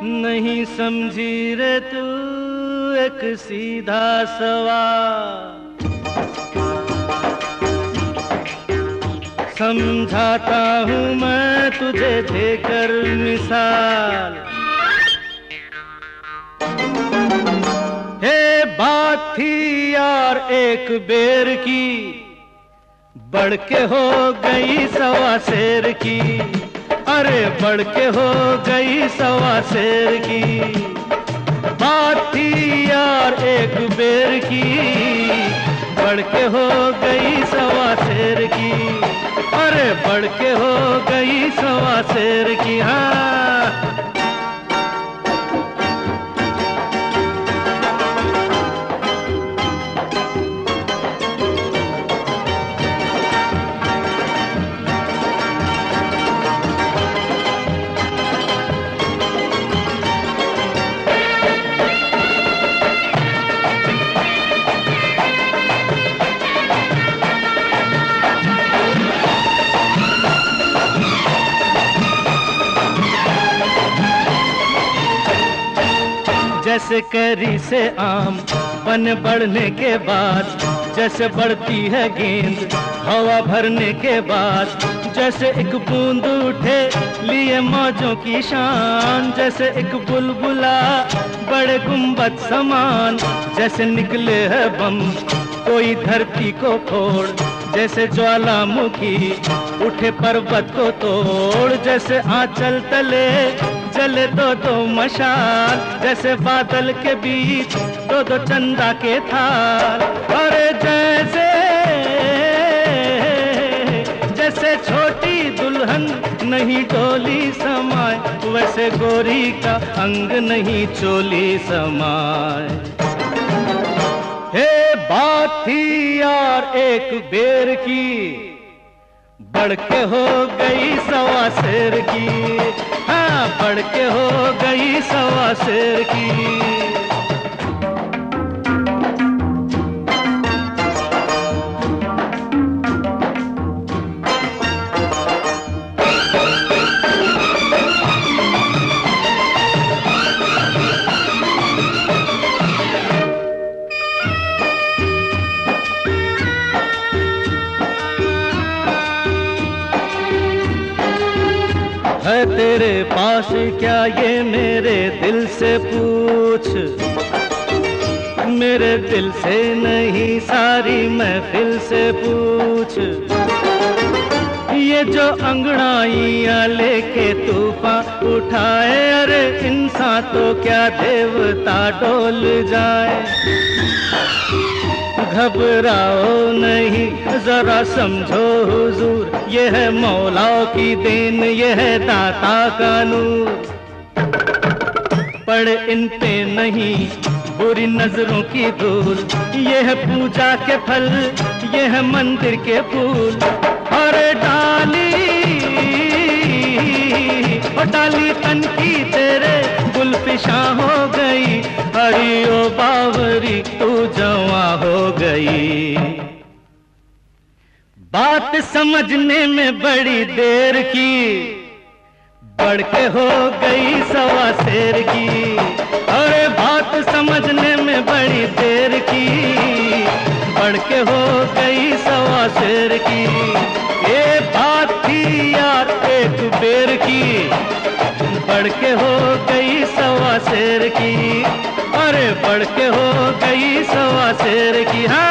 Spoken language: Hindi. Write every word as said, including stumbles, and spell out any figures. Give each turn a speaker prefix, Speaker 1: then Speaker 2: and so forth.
Speaker 1: नहीं समझी रे तू एक सीधा सवाल, समझाता हूँ मैं तुझे देकर मिसाल। हे बात थी यार एक बेर की, बढ़ के हो गई सवा शेर की। अरे बढ़ के हो गई सवा शेर की। बात थी यार एक बेर की, बढ़ के हो गई सवा शेर की। अरे बढ़ के हो गई सवा शेर की। हाँ जैसे कैरी से आम बन बढ़ने के बाद, जैसे बढ़ती है गेंद हवा भरने के बाद, जैसे एक बूंद उठे लिए मौजों की शान, जैसे एक बुलबुला बड़े गुंबद समान, जैसे निकले है बम कोई धरती को फोड़, जैसे ज्वालामुखी उठे पर्वत को तोड़, जैसे आंचल तले जले दो दो मशाल, जैसे बादल के बीच दो दो चंदा के थाल। अरे जैसे जैसे छोटी दुल्हन नहीं डोली समाए, वैसे गोरी का अंग नहीं चोली समाए। हे बात थी यार एक बेर की, बढ़ के हो गई सवा शेर की। हाँ बढ़ के हो गई सवा शेर की। है तेरे पास क्या ये मेरे दिल से पूछ, मेरे दिल से नहीं सारी महफिल से पूछ। ये जो अंगड़ाइयाँ लेके तूफान उठाए, अरे इंसान तो क्या देवता डोल जाए। घबराओ नहीं जरा समझो हुजूर, ये है मौला की देन, ये है दाता का नूर। पड़े इन पे नहीं बुरी नजरों की धूल, ये है पूजा के फल, ये है मंदिर के फूल। अरे डाली ओ डाली तन की तेरे गुलफिशा हो गई, हरी ओ बावरी तू जवां हो गई। बात समझने में बड़ी देर की, बढ़ के हो गई सवा शेर की। अरे बात समझने में बड़ी देर की, बढ़ के हो गई सवा शेर की। ये बात थी यार एक बेर की, बढ़ के हो गई सवा शेर की। अरे बढ़ के हो गई सवा शेर की। हाँ